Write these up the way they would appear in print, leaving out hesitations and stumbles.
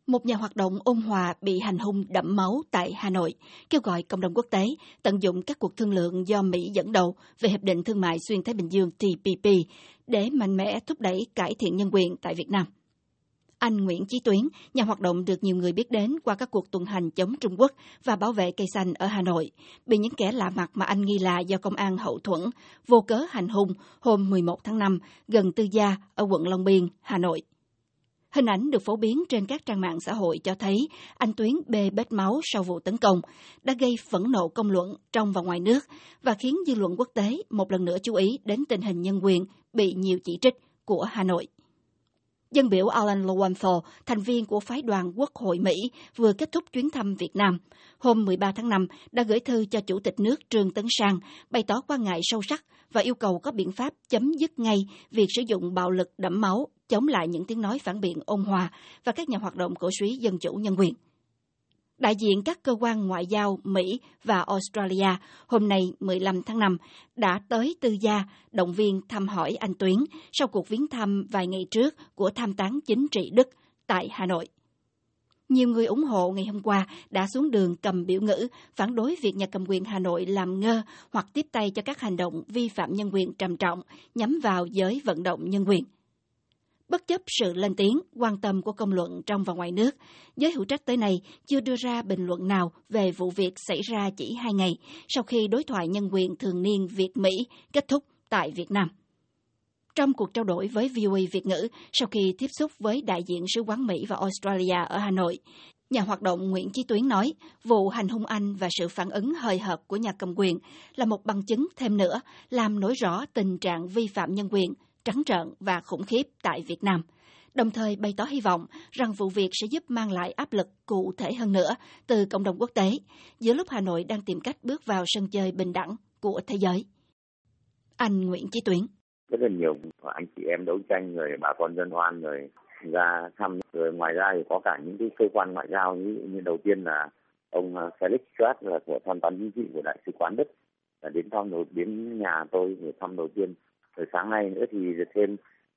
Một nhà hoạt động ôn hòa bị hành hung đẫm máu tại Hà Nội, kêu gọi cộng đồng quốc tế tận dụng các cuộc thương lượng do Mỹ dẫn đầu về Hiệp định Thương mại Xuyên Thái Bình Dương TPP để mạnh mẽ thúc đẩy cải thiện nhân quyền tại Việt Nam. Anh Nguyễn Chí Tuyến, nhà hoạt động được nhiều người biết đến qua các cuộc tuần hành chống Trung Quốc và bảo vệ cây xanh ở Hà Nội, bị những kẻ lạ mặt mà anh nghi là do công an hậu thuẫn vô cớ hành hung hôm 11 tháng 5 gần Tư Gia ở quận Long Biên, Hà Nội. Hình ảnh được phổ biến trên các trang mạng xã hội cho thấy anh Tuyến bê bết máu sau vụ tấn công đã gây phẫn nộ công luận trong và ngoài nước và khiến dư luận quốc tế một lần nữa chú ý đến tình hình nhân quyền bị nhiều chỉ trích của Hà Nội. Dân biểu Alan Lowenthal, thành viên của phái đoàn Quốc hội Mỹ vừa kết thúc chuyến thăm Việt Nam, hôm 13 tháng 5 đã gửi thư cho Chủ tịch nước Trương Tấn Sang bày tỏ quan ngại sâu sắc và yêu cầu có biện pháp chấm dứt ngay việc sử dụng bạo lực đẫm máu, chống lại những tiếng nói phản biện ôn hòa và các nhà hoạt động cổ súy dân chủ nhân quyền. Đại diện các cơ quan ngoại giao Mỹ và Australia hôm nay 15 tháng 5 đã tới Tư Gia động viên thăm hỏi anh Tuyến sau cuộc viếng thăm vài ngày trước của tham tán chính trị Đức tại Hà Nội. Nhiều người ủng hộ ngày hôm qua đã xuống đường cầm biểu ngữ phản đối việc nhà cầm quyền Hà Nội làm ngơ hoặc tiếp tay cho các hành động vi phạm nhân quyền trầm trọng nhắm vào giới vận động nhân quyền. Bất chấp sự lên tiếng, quan tâm của công luận trong và ngoài nước, giới hữu trách tới nay chưa đưa ra bình luận nào về vụ việc xảy ra chỉ 2 ngày sau khi đối thoại nhân quyền thường niên Việt-Mỹ kết thúc tại Việt Nam. Trong cuộc trao đổi với VOA Việt ngữ sau khi tiếp xúc với đại diện sứ quán Mỹ và Australia ở Hà Nội, nhà hoạt động Nguyễn Chí Tuyến nói vụ hành hung anh và sự phản ứng hời hợt của nhà cầm quyền là một bằng chứng thêm nữa làm nổi rõ tình trạng vi phạm nhân quyền trắng trợn và khủng khiếp tại Việt Nam, đồng thời bày tỏ hy vọng rằng vụ việc sẽ giúp mang lại áp lực cụ thể hơn nữa từ cộng đồng quốc tế, giữa lúc Hà Nội đang tìm cách bước vào sân chơi bình đẳng của thế giới. Anh Nguyễn Chí Tuyến. Rất là nhiều anh chị em đấu tranh, người bà con dân oan, người ra thăm, rồi ngoài ra thì có cả những cái cơ quan ngoại giao như đầu tiên là ông Felix Schwartz là của tham tán chính trị của Đại sứ quán Đức là đến nhà tôi để thăm đầu tiên. Rồi sáng nay nữa thì thêm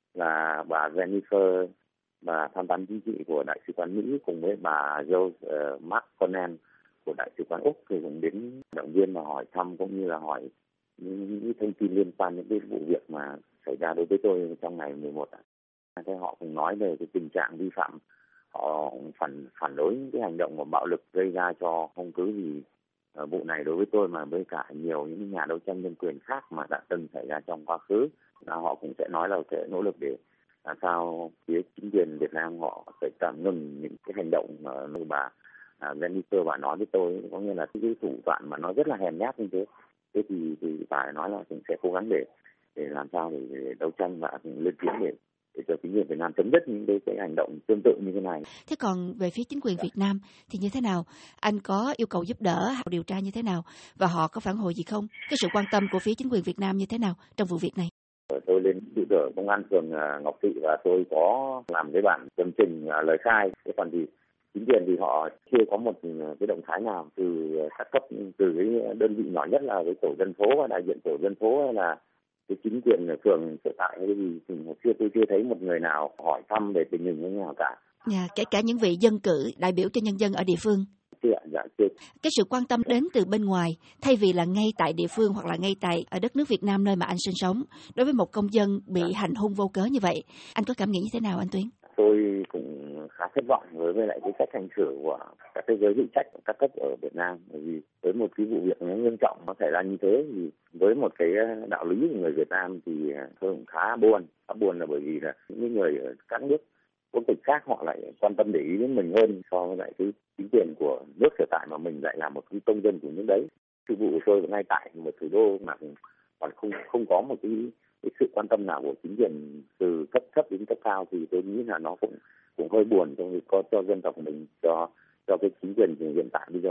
là bà Jennifer, bà tham tán chính trị của Đại sứ quán Mỹ cùng với bà Jo McConnell của Đại sứ quán Úc thì cũng đến động viên và hỏi thăm cũng như là hỏi những thông tin liên quan đến cái vụ việc mà xảy ra đối với tôi trong ngày 11. Thế họ cũng nói về cái tình trạng vi phạm, họ phản đối cái hành động của bạo lực gây ra cho không cứ gì vụ này đối với tôi mà với cả nhiều những nhà đấu tranh nhân quyền khác mà đã từng xảy ra trong quá khứ. Họ cũng sẽ nói là sẽ nỗ lực để làm sao phía chính quyền Việt Nam họ phải tạm ngừng những cái hành động như bà Jennifer bà nói với tôi, có nghĩa là cái thủ đoạn mà nó rất là hèn nhát như thế. Thế thì bà nói là cũng sẽ cố gắng để làm sao để đấu tranh và lên tiếng để cho chính quyền Việt Nam chấm dứt những cái hành động tương tự như thế này. Thế còn về phía chính quyền Việt Nam thì như thế nào? Anh có yêu cầu giúp đỡ điều tra như thế nào và họ có phản hồi gì không? Cái sự quan tâm của phía chính quyền Việt Nam như thế nào trong vụ việc này? Tôi lên trụ sở công an phường Ngọc Thị và tôi có làm cái bản tường trình lời khai. Thế còn thì chính quyền thì họ chưa có một cái động thái nào từ các cấp, từ cái đơn vị nhỏ nhất là cái tổ dân phố và đại diện tổ dân phố hay là cái chính quyền phường sở tại hay gì thì tôi chưa thấy một người nào hỏi thăm về tình hình như thế nào cả. Kể cả những vị dân cử đại biểu cho nhân dân ở địa phương. Chưa. Cái sự quan tâm đến từ bên ngoài thay vì là ngay tại địa phương hoặc là ngay tại ở đất nước Việt Nam nơi mà anh sinh sống, đối với một công dân bị hành hung vô cớ như vậy, anh có cảm nghĩ như thế nào anh Tuyến? Tôi cũng khá thất vọng với lại cái cách hành xử của các cái giới hữu trách các cấp ở Việt Nam, bởi vì với một cái vụ việc nó nghiêm trọng nó xảy ra như thế thì với một cái đạo lý của người Việt Nam thì tôi cũng khá buồn là bởi vì là những người ở các nước quốc tịch khác họ lại quan tâm để ý đến mình hơn so với lại cái chính quyền của nước sở tại mà mình lại là một cái công dân của nước đấy. Sự vụ của tôi ngay tại một thủ đô mà còn không có một cái sự quan tâm nào của chính quyền từ cấp thấp đến cấp cao thì tôi nghĩ là nó cũng hơi buồn cho dân tộc mình, cho cái chính quyền hiện tại bây giờ.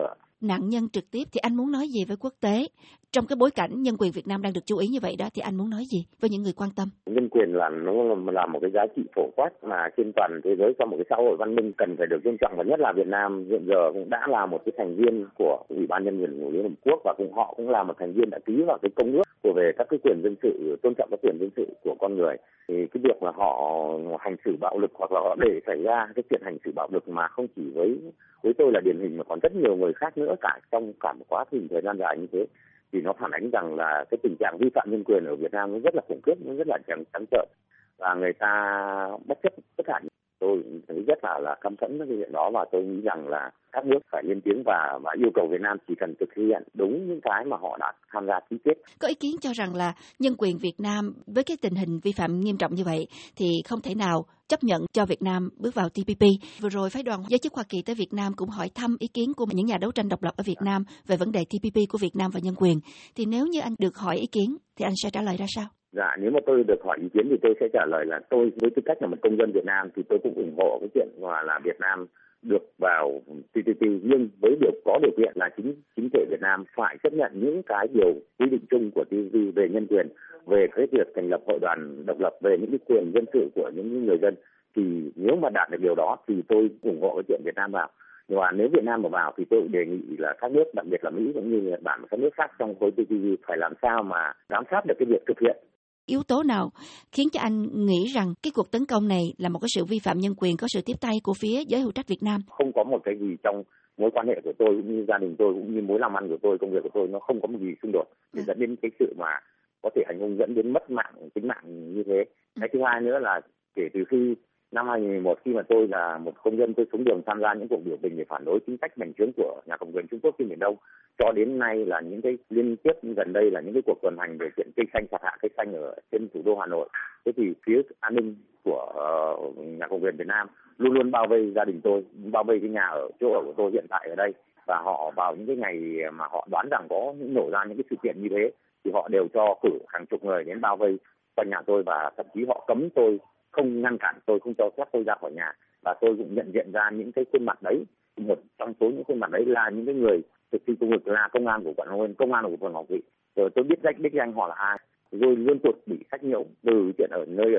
nạn nhân trực tiếp thì anh muốn nói gì với quốc tế? Trong cái bối cảnh nhân quyền Việt Nam đang được chú ý như vậy đó thì anh muốn nói gì với những người quan tâm? Nhân quyền là nó là một cái giá trị phổ quát mà trên toàn thế giới trong một cái xã hội văn minh cần phải được tôn trọng, và nhất là Việt Nam hiện giờ cũng đã là một cái thành viên của Ủy ban Nhân quyền của Liên Hợp Quốc, và họ cũng là một thành viên đã ký vào cái công ước về các cái quyền dân sự, tôn trọng các quyền dân sự của con người. Thì cái việc là họ hành xử bạo lực hoặc là họ để xảy ra cái chuyện hành xử bạo lực mà không chỉ với tôi là điển hình mà còn rất nhiều người khác nữa cả trong cả một quá trình thời gian dài như thế, thì nó phản ánh rằng là cái tình trạng vi phạm nhân quyền ở Việt Nam nó rất là khủng khiếp, nó rất là trắng trợn, và người ta bất chấp tất cả. Tôi thấy rất là căm phẫn với cái chuyện đó, và tôi nghĩ rằng là các nước phải lên tiếng và yêu cầu Việt Nam chỉ cần thực hiện đúng những cái mà họ đã tham gia ký kết. Có ý kiến cho rằng là nhân quyền Việt Nam với cái tình hình vi phạm nghiêm trọng như vậy thì không thể nào chấp nhận cho Việt Nam bước vào TPP. Vừa rồi phái đoàn giới chức Hoa Kỳ tới Việt Nam cũng hỏi thăm ý kiến của những nhà đấu tranh độc lập ở Việt Nam về vấn đề TPP của Việt Nam và nhân quyền. Thì nếu như anh được hỏi ý kiến thì anh sẽ trả lời ra sao? Dạ, nếu mà tôi được hỏi ý kiến thì tôi sẽ trả lời là tôi với tư cách là một công dân Việt Nam thì tôi cũng ủng hộ cái chuyện là Việt Nam được vào TPP, nhưng với có điều kiện là chính thể Việt Nam phải chấp nhận những cái điều quy định chung của TPP về nhân quyền, về cái việc thành lập hội đoàn độc lập, về những cái quyền dân sự của những người dân. Thì nếu mà đạt được điều đó thì tôi ủng hộ cái chuyện Việt Nam vào. Và nếu Việt Nam mà vào thì tôi đề nghị là các nước, đặc biệt là Mỹ cũng như Nhật Bản và các nước khác trong khối TPP phải làm sao mà giám sát được cái việc thực hiện. Yếu tố nào khiến cho anh nghĩ rằng cái cuộc tấn công này là một cái sự vi phạm nhân quyền, có sự tiếp tay của phía giới hữu trách Việt Nam? Không có một cái gì trong mối quan hệ của tôi cũng như gia đình tôi cũng như mối làm ăn của tôi, công việc của tôi, nó không có một gì xung đột để dẫn đến cái sự mà có thể hành hung dẫn đến mất tính mạng như thế. Cái thứ hai nữa là kể từ khi năm 2011 khi mà tôi là một công dân, tôi xuống đường tham gia những cuộc biểu tình để phản đối chính sách bành trướng của nhà cầm quyền Trung Quốc trên Biển Đông, cho đến nay là những cái liên tiếp gần đây là những cái cuộc tuần hành về chuyện cây xanh, chặt hạ cây xanh ở trên thủ đô Hà Nội. Thế thì phía an ninh của nhà cầm quyền Việt Nam luôn luôn bao vây gia đình tôi, bao vây cái nhà ở chỗ ở của tôi hiện tại ở đây, và họ vào những cái ngày mà họ đoán rằng có nổ ra những cái sự kiện như thế thì họ đều cho cử hàng chục người đến bao vây quanh nhà tôi, và thậm chí họ cấm tôi, không ngăn cản tôi, không cho phép tôi ra khỏi nhà. Và tôi cũng nhận diện ra những cái khuôn mặt đấy, một trong số những khuôn mặt đấy là những cái người thực thi công việc, là công an của quận Long Biên, công an của quận Ngọc Thị. Rồi tôi biết đích danh họ là ai, rồi liên tục bị sách nhiễu từ chuyện ở nơi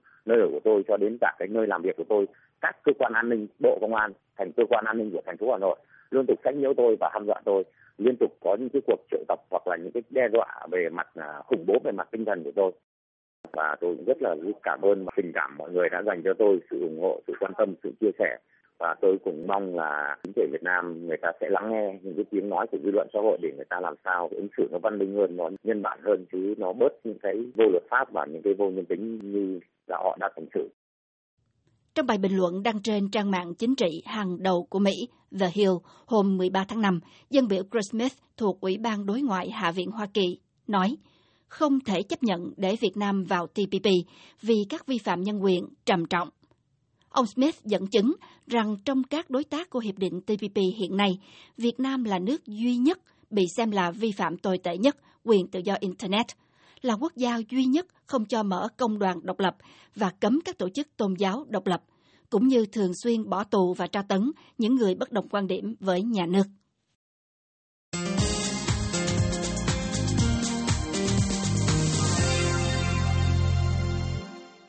ở của tôi cho đến cả cái nơi làm việc của tôi. Các cơ quan an ninh, Bộ Công an, thành cơ quan an ninh của thành phố Hà Nội liên tục sách nhiễu tôi và hăm dọa tôi, liên tục có những cái cuộc triệu tập hoặc là những cái đe dọa về mặt khủng bố về mặt tinh thần của tôi. Và tôi rất là cảm ơn tình cảm mọi người đã dành cho tôi, sự ủng hộ, sự quan tâm, sự chia sẻ. Và tôi cũng mong là chính thể Việt Nam người ta sẽ lắng nghe những cái tiếng nói của dư luận xã hội để người ta làm sao ứng xử nó văn minh hơn, nó nhân bản hơn, chứ nó bớt những cái vô luật pháp và những cái vô nhân tính như là họ đã hành xử. Trong bài bình luận đăng trên trang mạng chính trị hàng đầu của Mỹ, The Hill, hôm 13 tháng 5, dân biểu Chris Smith thuộc Ủy ban Đối ngoại Hạ viện Hoa Kỳ nói không thể chấp nhận để Việt Nam vào TPP vì các vi phạm nhân quyền trầm trọng. Ông Smith dẫn chứng rằng trong các đối tác của Hiệp định TPP hiện nay, Việt Nam là nước duy nhất bị xem là vi phạm tồi tệ nhất quyền tự do Internet, là quốc gia duy nhất không cho mở công đoàn độc lập và cấm các tổ chức tôn giáo độc lập, cũng như thường xuyên bỏ tù và tra tấn những người bất đồng quan điểm với nhà nước.